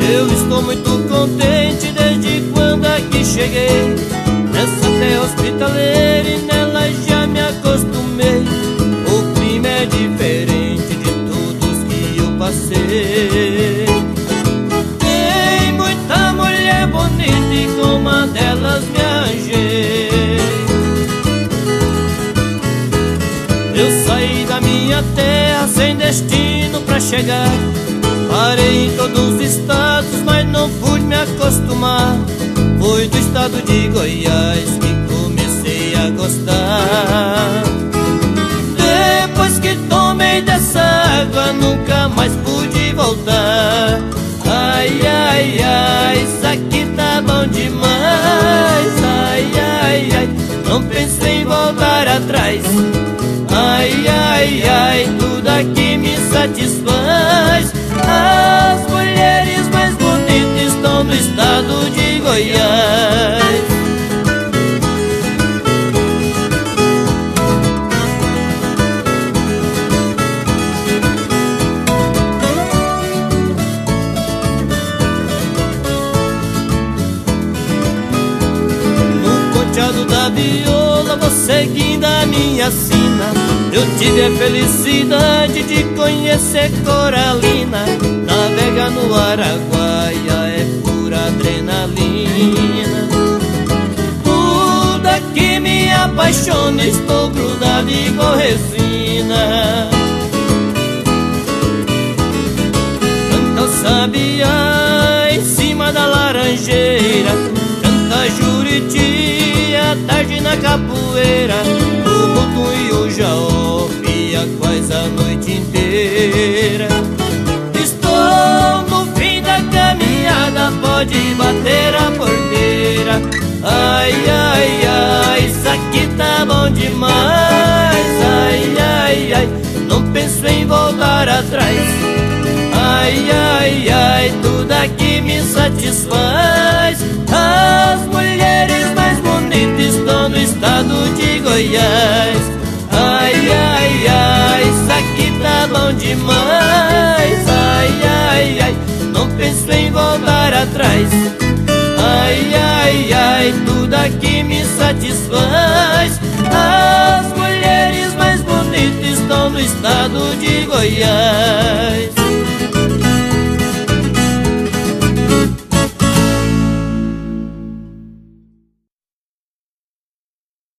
Eu estou muito contente desde quando aqui cheguei. Nessa terra hospitaleira e nela já me acostumei. O clima é diferente de todos que eu passei. Tem muita mulher bonita e com uma delas me arranjei. Eu saí da minha terra sem destino pra chegar. Parei em todos os estados, mas não pude me acostumar. Foi do estado de Goiás que comecei a gostar. Depois que tomei dessa água, nunca mais pude voltar. Ai, ai, ai, isso aqui tá bom demais. Ai, ai, ai, não pensei em voltar atrás. Ai, ai, ai, tudo aqui me satisfaz. As mulheres mais bonitas estão no estado de Goiás. No ponteado da viola vou seguindo a minha sina. Eu tive a felicidade de conhecer Coralina. Navegar no Araguaia é pura adrenalina. Tudo aqui me apaixona, estou grudado igual resina. Canta o sabiá em cima da laranjeira, canta Juriti à tarde na capoeira. O mutum e o jaó pia quase a noite inteira. Estou no fim da caminhada, pode bater a porteira. Ai, ai, ai, isso aqui tá bom demais. Ai, ai, ai, não penso em voltar atrás. Ai, ai, ai, tudo aqui me satisfaz. As mulheres mais bonitas estão no estado de Goiás. Ai, ai, ai, isso aqui tá bom demais. Ai, ai, ai, não penso em voltar atrás. Ai, ai, ai, tudo aqui me satisfaz. As mulheres mais bonitas estão no estado de Goiás.